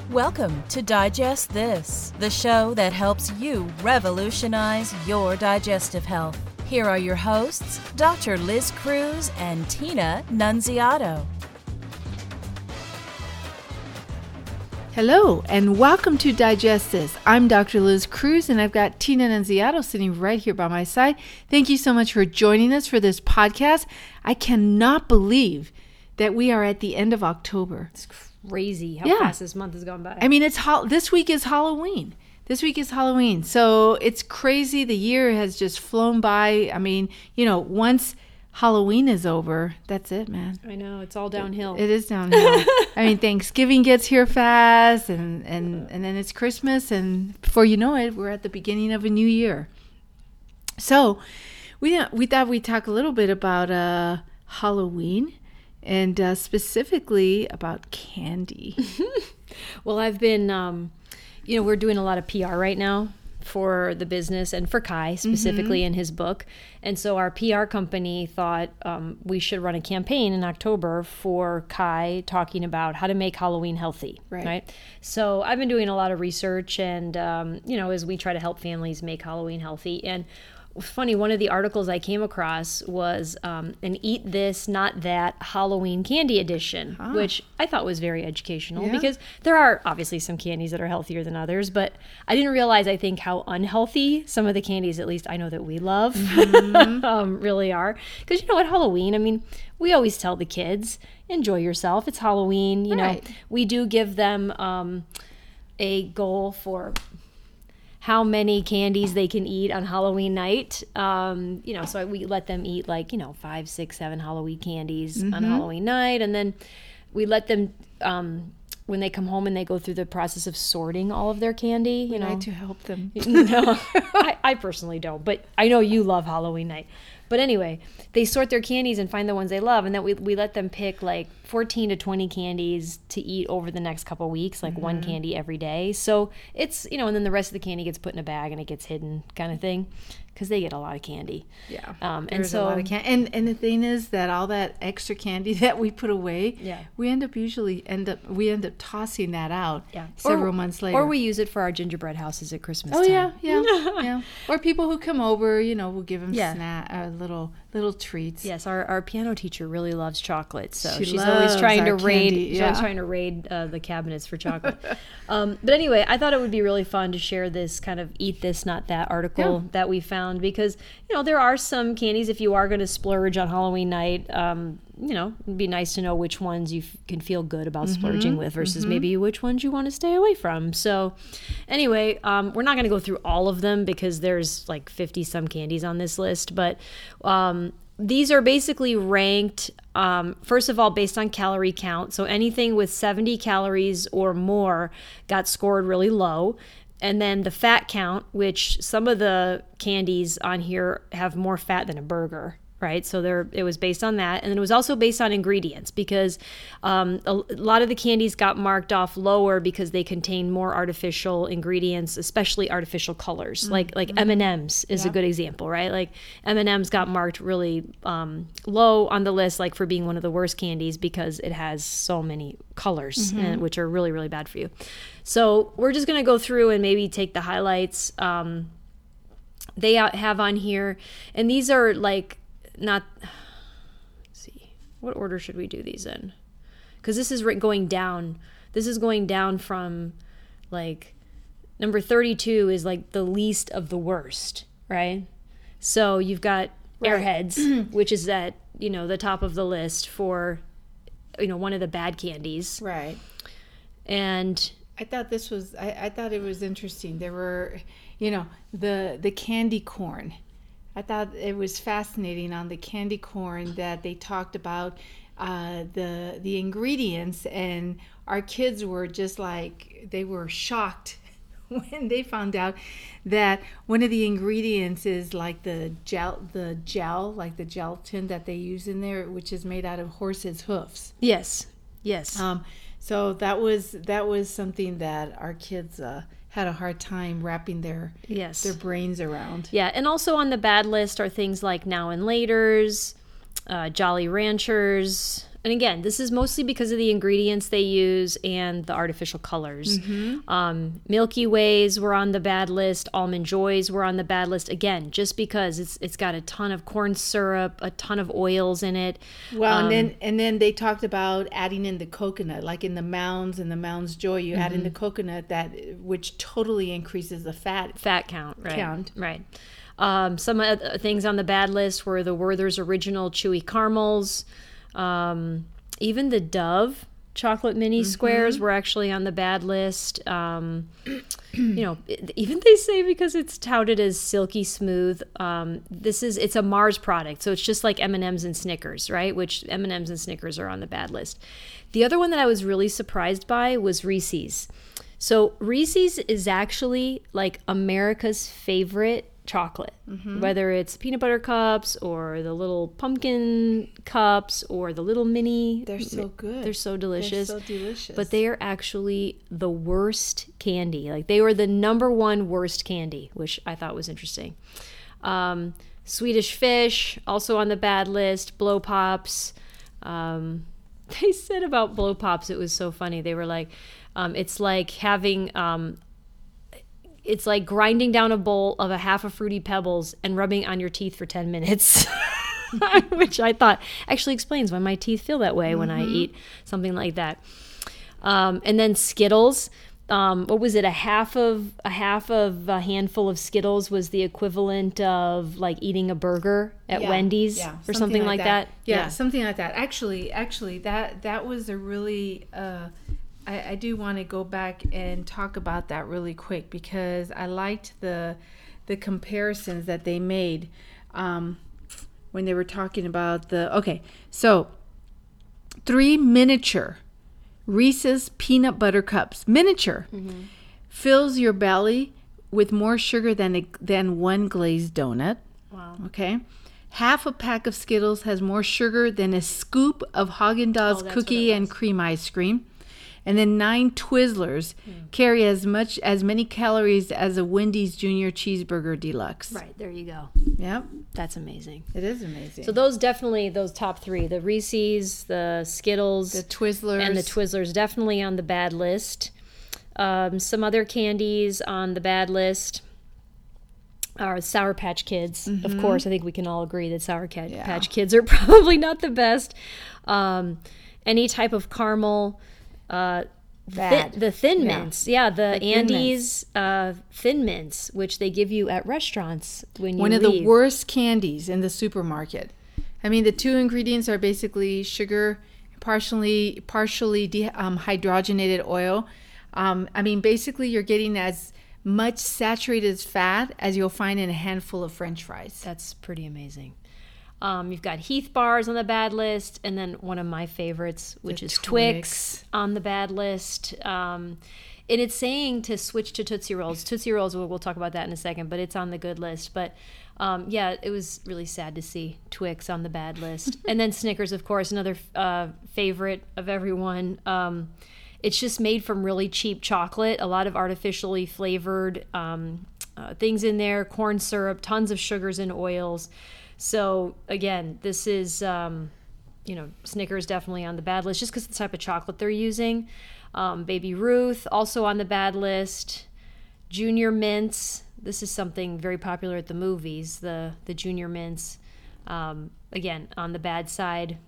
Welcome to Digest This, the show that helps you revolutionize your digestive health. Here are your hosts, Dr. Liz Cruz and Tina Nunziato. Hello, and welcome to Digest This. I'm Dr. Liz Cruz, and I've got Tina Nunziato sitting right here by my side. Thank you so much for joining us for this podcast. I cannot believe that we are at the end of October. It's crazy how fast this month has gone by. I mean, this week is Halloween. So it's crazy. The year has just flown by. I mean, once Halloween is over, that's it, man. I know, it's all downhill. It is downhill. I mean, Thanksgiving gets here fast, and then it's Christmas, and before you know it, we're at the beginning of a new year. So we thought we'd talk a little bit about Halloween, and specifically about candy. Well, I've been, we're doing a lot of PR right now for the business and for Kai specifically in his book. And so our PR company thought we should run a campaign in October for Kai talking about how to make Halloween healthy. Right? So I've been doing a lot of research and, as we try to help families make Halloween healthy. And funny, one of the articles I came across was an Eat This, Not That Halloween candy edition, which I thought was very educational because there are obviously some candies that are healthier than others, but I didn't realize, I think, how unhealthy some of the candies, at least I know that we love, really are. Because at Halloween, I mean, we always tell the kids, enjoy yourself. It's Halloween. You know, we do give them a goal for how many candies they can eat on Halloween night. So we let them eat 5, 6, 7 Halloween candies on Halloween night. And then we let them, when they come home and they go through the process of sorting all of their candy, I like to help them. No, I personally don't, but I know you love Halloween night. But anyway, they sort their candies and find the ones they love, and then we let them pick 14 to 20 candies to eat over the next couple of weeks, one candy every day. So it's, and then the rest of the candy gets put in a bag and it gets hidden kind of thing, because they get a lot of candy. Yeah. And so a lot of candy. And the thing is that all that extra candy that we put away, we end up tossing that out several months later. Or we use it for our gingerbread houses at Christmas time. Yeah. Or people who come over, we'll give them little treats. Yes, our piano teacher really loves chocolate, so she's always trying to raid. She's always trying to raid the cabinets for chocolate. But anyway, I thought it would be really fun to share this kind of Eat This, Not That article that we found, because there are some candies, if you are going to splurge on Halloween night, it'd be nice to know which ones you can feel good about splurging with versus maybe which ones you want to stay away from. So anyway, we're not going to go through all of them because there's 50 some candies on this list, but these are basically ranked, first of all, based on calorie count. So anything with 70 calories or more got scored really low. And then the fat count, which some of the candies on here have more fat than a burger, right? So it was based on that. And then it was also based on ingredients, because a lot of the candies got marked off lower because they contain more artificial ingredients, especially artificial colors. Like M&Ms is a good example, right? M&Ms got marked really low on the list, for being one of the worst candies because it has so many colors, which are really, really bad for you. So we're just going to go through and maybe take the highlights they have on here. And these are not, let's see, what order should we do these in? Because this is going down. This is going down from number 32 is the least of the worst, right? So you've got Airheads, which is at the top of the list for one of the bad candies, right? And I thought this was I thought it was interesting. There were the candy corn. I thought it was fascinating on the candy corn that they talked about the ingredients, and our kids were just they were shocked when they found out that one of the ingredients is the gelatin that they use in there, which is made out of horses' hoofs. Yes. So that was something that our kids had a hard time wrapping their brains around. Yeah, and also on the bad list are things like Now and Laters, Jolly Ranchers, And again, this is mostly because of the ingredients they use and the artificial colors. Milky Ways were on the bad list. Almond Joys were on the bad list. Again, just because it's got a ton of corn syrup, a ton of oils in it. Well, and then they talked about adding in the coconut, like in the Mounds and the Mounds Joy, you add in the coconut, which totally increases the fat count. Right. Some things on the bad list were the Werther's Original Chewy Caramels. Even the Dove chocolate mini squares were actually on the bad list. Even they say because it's touted as silky smooth, it's a Mars product. So it's just like M&Ms and Snickers, right? Which M&Ms and Snickers are on the bad list. The other one that I was really surprised by was Reese's. So Reese's is actually like America's favorite chocolate, whether it's peanut butter cups or the little pumpkin cups or the little mini. They're so good. They're so delicious. They're so delicious. But they are actually the worst candy. Like they were the number one worst candy, which I thought was interesting. Swedish Fish, also on the bad list. Blow Pops. They said about Blow Pops, it was so funny. They were like, it's like having... it's like grinding down a bowl of a half of Fruity Pebbles and rubbing on your teeth for 10 minutes, which I thought actually explains why my teeth feel that way when I eat something like that. And then Skittles, what was it? A half of a handful of Skittles was the equivalent of like eating a burger at Wendy's or something like that. Yeah, something like that. Actually, that was a really... I do want to go back and talk about that really quick because I liked the comparisons that they made when they were talking about so 3 miniature Reese's peanut butter cups, miniature, fills your belly with more sugar than one glazed donut. Wow. Okay. Half a pack of Skittles has more sugar than a scoop of Haagen-Dazs cookie and cream ice cream. And then 9 Twizzlers carry as many calories as a Wendy's Junior Cheeseburger Deluxe. Right, there you go. Yep. That's amazing. It is amazing. So those top 3, the Reese's, the Skittles, the Twizzlers. And the Twizzlers definitely on the bad list. Some other candies on the bad list are Sour Patch Kids. Of course, I think we can all agree that Sour Patch Kids are probably not the best. Any type of caramel... the Thin Mints, the Andes Thin Mints, which they give you at restaurants when you leave. One of the worst candies in the supermarket. I mean, the 2 ingredients are basically sugar, partially hydrogenated oil. I mean, basically, you're getting as much saturated fat as you'll find in a handful of French fries. That's pretty amazing. You've got Heath bars on the bad list, and then one of my favorites, which is Twix on the bad list. And it's saying to switch to Tootsie Rolls. Tootsie Rolls, we'll talk about that in a second, but it's on the good list. But it was really sad to see Twix on the bad list. And then Snickers, of course, another favorite of everyone. It's just made from really cheap chocolate, a lot of artificially flavored things in there, corn syrup, tons of sugars and oils. So, again, this is, Snickers definitely on the bad list just because of the type of chocolate they're using. Baby Ruth, also on the bad list. Junior Mints. This is something very popular at the movies, the Junior Mints. Again, on the bad side.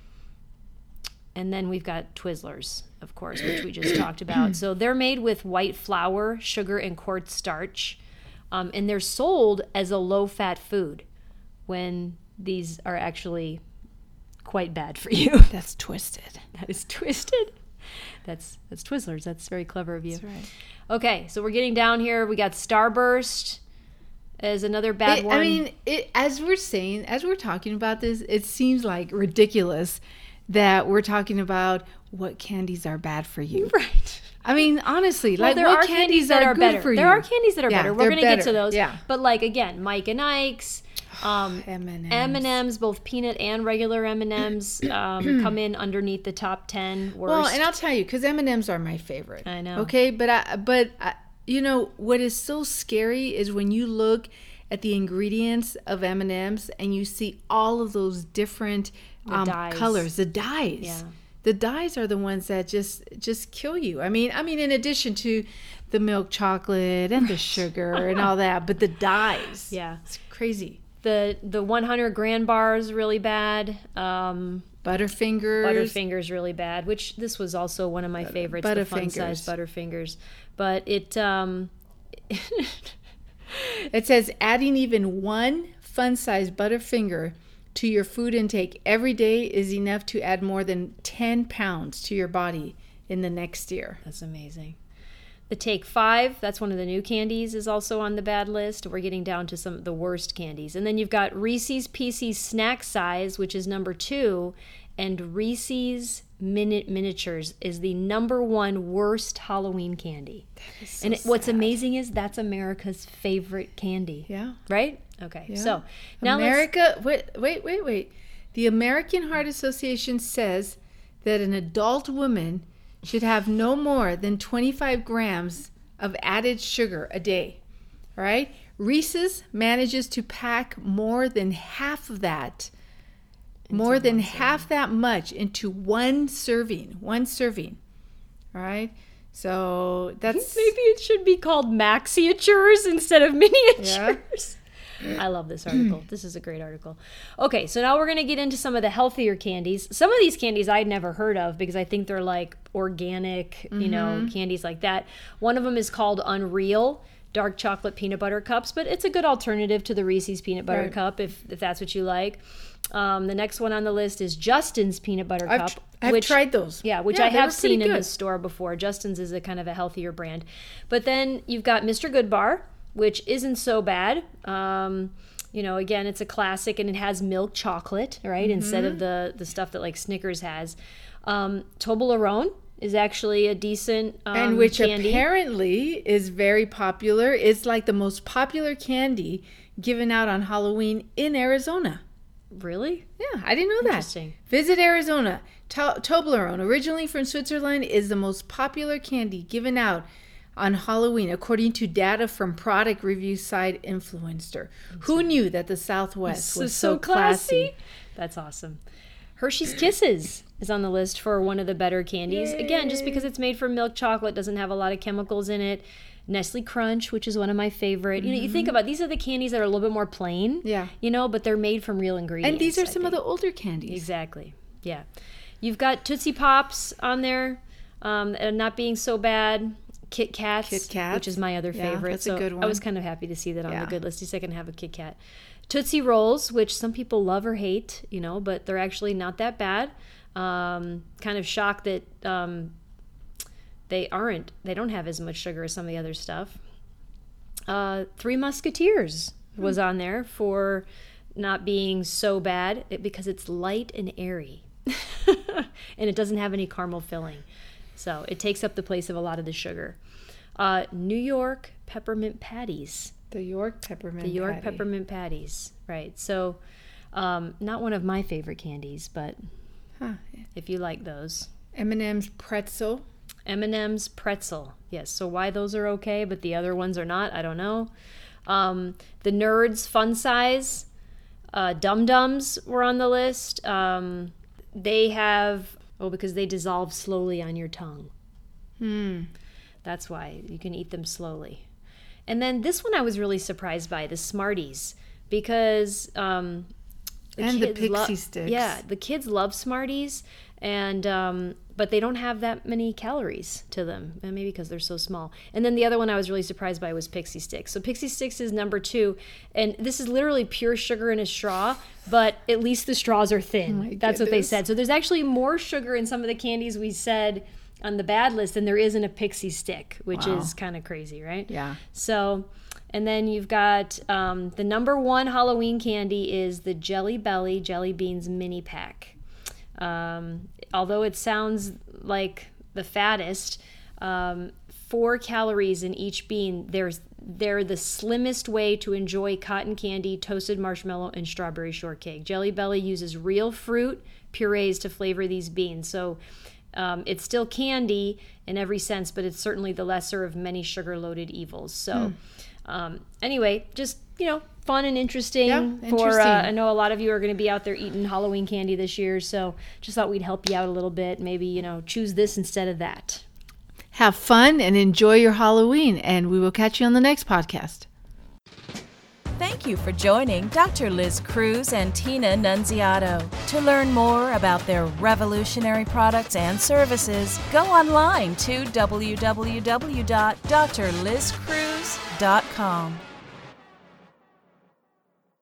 And then we've got Twizzlers, of course, which we just talked about. So they're made with white flour, sugar, and cornstarch. And they're sold as a low-fat food, when these are actually quite bad for you. That's twisted. That is twisted. That's Twizzlers. That's very clever of you. That's right. Okay, so we're getting down here. We got Starburst as another bad one. I mean, as we're talking about this, it seems like ridiculous that we're talking about what candies are bad for you. Right. I mean, honestly, well, there what are candies that are better. There are candies that are better. We're going to get to those. Yeah. But like, again, Mike and Ike's, M&Ms, both peanut and regular M&Ms, come in underneath the top 10 worst. Well, and I'll tell you, because M&Ms are my favorite. I know. Okay, but what is so scary is when you look at the ingredients of M&Ms and you see all of those different colors, the dyes. Yeah. The dyes are the ones that just kill you. I mean, in addition to the milk chocolate and the sugar and all that, but the dyes. Yeah. It's crazy. The 100 grand bar is really bad. Butterfingers really bad, which this was also one of my favorites, the fun-sized Butterfingers. But it it says adding even one fun-sized Butterfinger to your food intake every day is enough to add more than 10 pounds to your body in the next year. That's amazing. The Take 5, that's one of the new candies, is also on the bad list. We're getting down to some of the worst candies. And then you've got Reese's Pieces Snack Size, which is number 2, and Reese's Miniatures is the number 1 worst Halloween candy. So and what's amazing is that's America's favorite candy. Yeah. Right? Okay. Yeah. So now wait. The American Heart Association says that an adult woman should have no more than 25 grams of added sugar a day. All right? Reese's manages to pack more than half of that. More than half that much into one serving. All right? So that's... Maybe it should be called Maxiatures instead of miniatures. Yeah. I love this article. This is a great article. Okay, so now we're going to get into some of the healthier candies. Some of these candies I'd never heard of because I think they're like organic, candies like that. One of them is called Unreal dark chocolate peanut butter cups, but it's a good alternative to the Reese's peanut butter cup if that's what you like. The next one on the list is Justin's peanut butter cup. I've tried those. Yeah, which I have seen in the store before. Justin's is a kind of a healthier brand. But then you've got Mr. Goodbar, which isn't so bad. Again, it's a classic and it has milk chocolate, right? Instead of the stuff that like Snickers has. Toblerone is actually a decent and which candy. Apparently is very popular. It's like the most popular candy given out on Halloween in Arizona. Really? Yeah, I didn't know that. Interesting. Visit Arizona. Toblerone, originally from Switzerland, is the most popular candy given out on Halloween, according to data from product review site Influencer. Who knew that the Southwest was so classy? That's awesome. Hershey's Kisses is on the list for one of the better candies. Yay. Again, just because it's made from milk chocolate, doesn't have a lot of chemicals in it. Nestle Crunch, which is one of my favorite. You think about these are the candies that are a little bit more plain. Yeah. But they're made from real ingredients. And these are some of the older candies. Exactly. Yeah. You've got Tootsie Pops on there, not being so bad. Kit Kats, which is my other favorite. That's a good one. I was kind of happy to see that on the good list. At least I can have a Kit Kat. Tootsie Rolls, which some people love or hate, but they're actually not that bad. Kind of shocked that they don't have as much sugar as some of the other stuff. Three Musketeers was on there for not being so bad because it's light and airy. And it doesn't have any caramel filling. So it takes up the place of a lot of the sugar. New York Peppermint Patties. The York Peppermint Patties, right. So not one of my favorite candies, but if you like those. M&M's Pretzel. M&M's Pretzel, yes. So why those are okay, but the other ones are not, I don't know. The Nerds Fun Size. Dum Dums were on the list. They have... because they dissolve slowly on your tongue. That's why you can eat them slowly. And then this one I was really surprised by, the Smarties, because the Pixie Sticks. Yeah, the kids love Smarties, and but they don't have that many calories to them, and maybe because they're so small. And then the other one I was really surprised by was Pixie Sticks. So Pixie Sticks is number 2, and this is literally pure sugar in a straw, but at least the straws are thin. That's what they said. So there's actually more sugar in some of the candies we said on the bad list than there is in a Pixie Stick, which is kind of crazy, right? Yeah. So, and then you've got the number 1 Halloween candy is the Jelly Belly Jelly Beans Mini Pack. Although it sounds like the fattest, 4 calories in each bean. They're the slimmest way to enjoy cotton candy, toasted marshmallow, and strawberry shortcake. Jelly Belly uses real fruit purees to flavor these beans. So it's still candy in every sense, but it's certainly the lesser of many sugar-loaded evils. So Anyway, just, fun and interesting. I know a lot of you are going to be out there eating Halloween candy this year, so just thought we'd help you out a little bit. Maybe, choose this instead of that. Have fun and enjoy your Halloween, and we will catch you on the next podcast. Thank you for joining Dr. Liz Cruz and Tina Nunziato. To learn more about their revolutionary products and services, go online to www.drlizcruz.com.